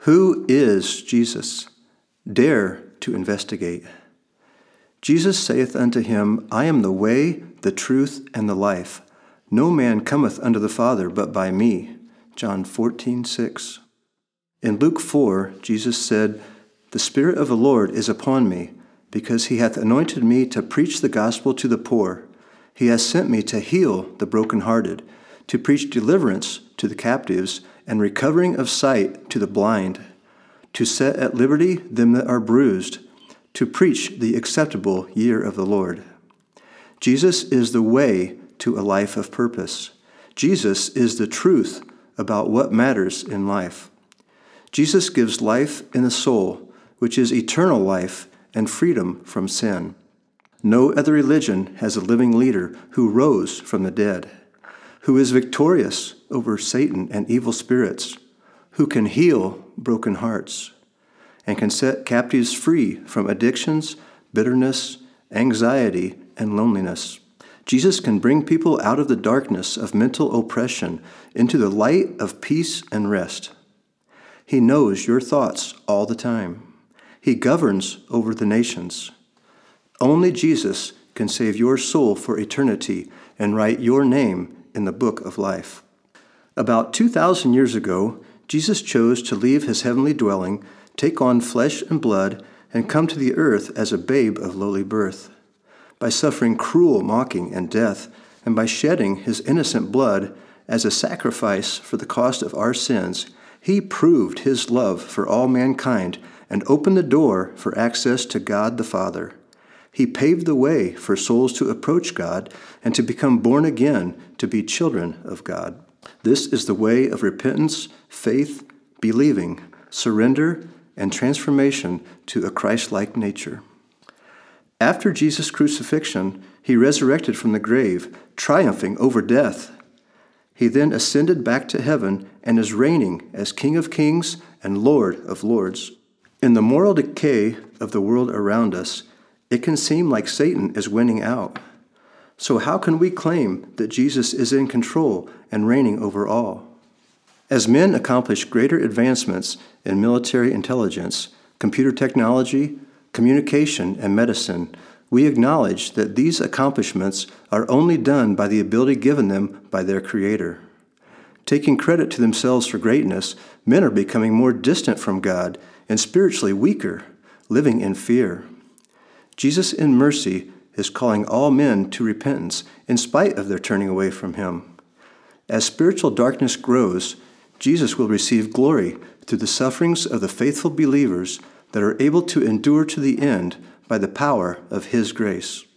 Who is Jesus? Dare to investigate. Jesus saith unto him, I am the way, the truth, and the life. No man cometh unto the Father but by me. John 14:6. In Luke 4, Jesus said, The Spirit of the Lord is upon me, because he hath anointed me to preach the gospel to the poor. He hath sent me to heal the brokenhearted, to preach deliverance to the captives, and recovering of sight to the blind, to set at liberty them that are bruised, to preach the acceptable year of the Lord. Jesus is the way to a life of purpose. Jesus is the truth about what matters in life. Jesus gives life in the soul, which is eternal life and freedom from sin. No other religion has a living leader who rose from the dead, who is victorious over Satan and evil spirits, who can heal broken hearts, and can set captives free from addictions, bitterness, anxiety, and loneliness. Jesus can bring people out of the darkness of mental oppression into the light of peace and rest. He knows your thoughts all the time. He governs over the nations. Only Jesus can save your soul for eternity and write your name in the book of life. About 2,000 years ago, Jesus chose to leave his heavenly dwelling, take on flesh and blood, and come to the earth as a babe of lowly birth. By suffering cruel mocking and death, and by shedding his innocent blood as a sacrifice for the cost of our sins, he proved his love for all mankind and opened the door for access to God the Father. He paved the way for souls to approach God and to become born again to be children of God. This is the way of repentance, faith, believing, surrender, and transformation to a Christ-like nature. After Jesus' crucifixion, he resurrected from the grave, triumphing over death. He then ascended back to heaven and is reigning as King of Kings and Lord of Lords. In the moral decay of the world around us, it can seem like Satan is winning out. So how can we claim that Jesus is in control and reigning over all? As men accomplish greater advancements in military intelligence, computer technology, communication, and medicine, we acknowledge that these accomplishments are only done by the ability given them by their Creator. Taking credit to themselves for greatness, men are becoming more distant from God and spiritually weaker, living in fear. Jesus, in mercy, is calling all men to repentance in spite of their turning away from him. As spiritual darkness grows, Jesus will receive glory through the sufferings of the faithful believers that are able to endure to the end by the power of his grace.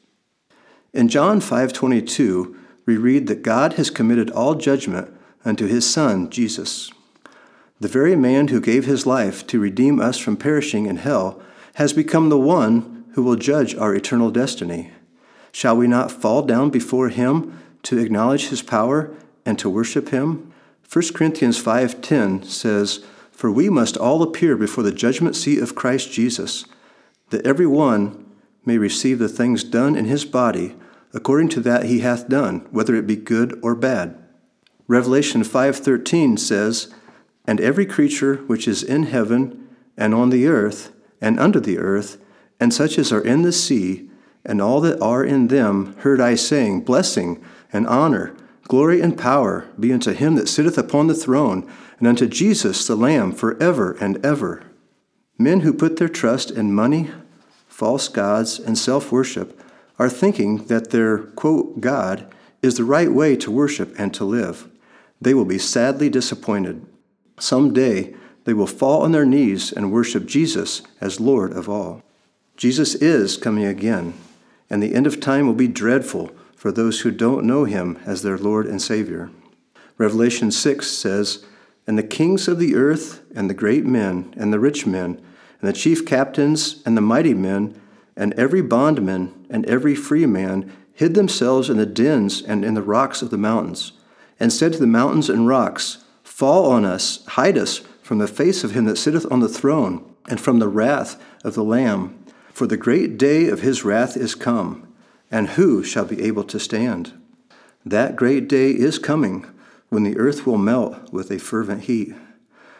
In John 5:22, we read that God has committed all judgment unto his Son, Jesus. The very man who gave his life to redeem us from perishing in hell has become the one who will judge our eternal destiny. Shall we not fall down before him to acknowledge his power and to worship him? 1 Corinthians 5:10 says, For we must all appear before the judgment seat of Christ Jesus, that every one may receive the things done in his body according to that he hath done, whether it be good or bad. Revelation 5:13 says, And every creature which is in heaven and on the earth and under the earth, and such as are in the sea, and all that are in them, heard I saying, Blessing and honor, glory and power be unto him that sitteth upon the throne, and unto Jesus the Lamb forever and ever. Men who put their trust in money, false gods, and self-worship are thinking that their, quote, God is the right way to worship and to live. They will be sadly disappointed. Someday they will fall on their knees and worship Jesus as Lord of all. Jesus is coming again, and the end of time will be dreadful for those who don't know him as their Lord and Savior. Revelation 6 says, And the kings of the earth, and the great men, and the rich men, and the chief captains, and the mighty men, and every bondman, and every free man, hid themselves in the dens and in the rocks of the mountains, and said to the mountains and rocks, Fall on us, hide us from the face of him that sitteth on the throne, and from the wrath of the Lamb. For the great day of his wrath is come, and who shall be able to stand? That great day is coming, when the earth will melt with a fervent heat.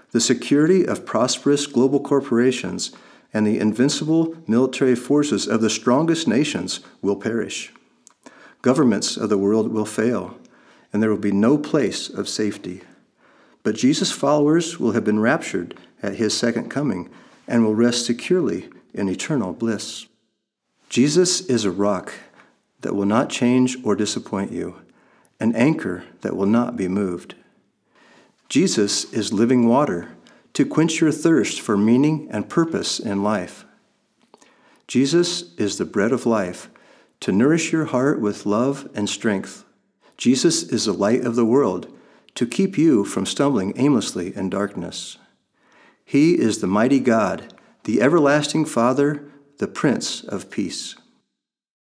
The security of prosperous global corporations and the invincible military forces of the strongest nations will perish. Governments of the world will fail, and there will be no place of safety. But Jesus' followers will have been raptured at his second coming and will rest securely in eternal bliss. Jesus is a rock that will not change or disappoint you, an anchor that will not be moved. Jesus is living water to quench your thirst for meaning and purpose in life. Jesus is the bread of life to nourish your heart with love and strength. Jesus is the light of the world to keep you from stumbling aimlessly in darkness. He is the mighty God, the everlasting Father, the Prince of Peace.